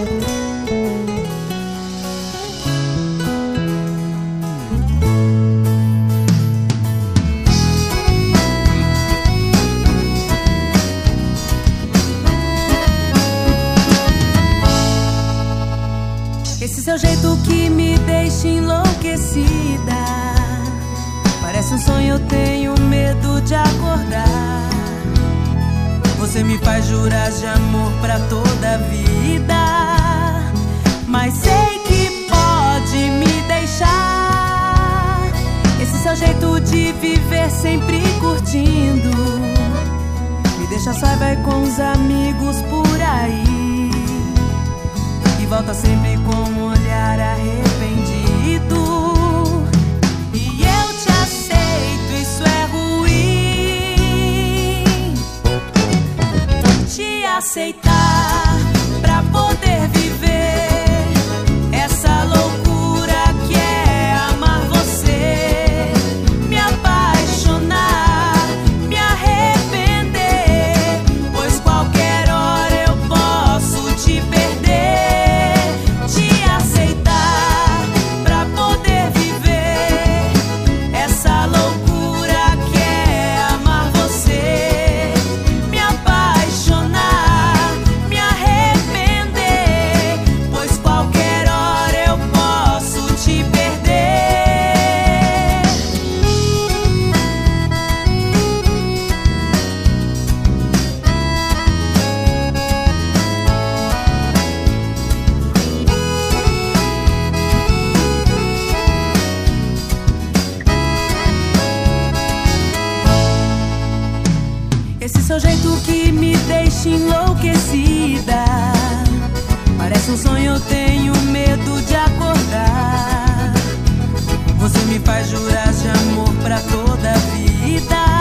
Esse seu jeito que me deixa enlouquecida, parece um sonho, eu tenho medo de acordar. Você me faz jurar de amor pra toda a vida, mas sei que pode me deixar. Esse seu jeito de viver sempre curtindo me deixa só e vai com os amigos por aí, e volta sempre com um olhar arrependido. E eu te aceito, isso é ruim. Te aceitar pra poder viver essa loucura que é amar você, me apaixonar, me arrepender, pois qualquer hora eu posso te perder. Te aceitar pra poder viver essa loucura que é amar você, me apaixonar, me arrepender, pois qualquer hora eu posso te perder. Esse seu jeito que me deixa enlouquecida, parece um sonho, eu tenho medo de acordar. Você me faz jurar de amor pra toda a vida,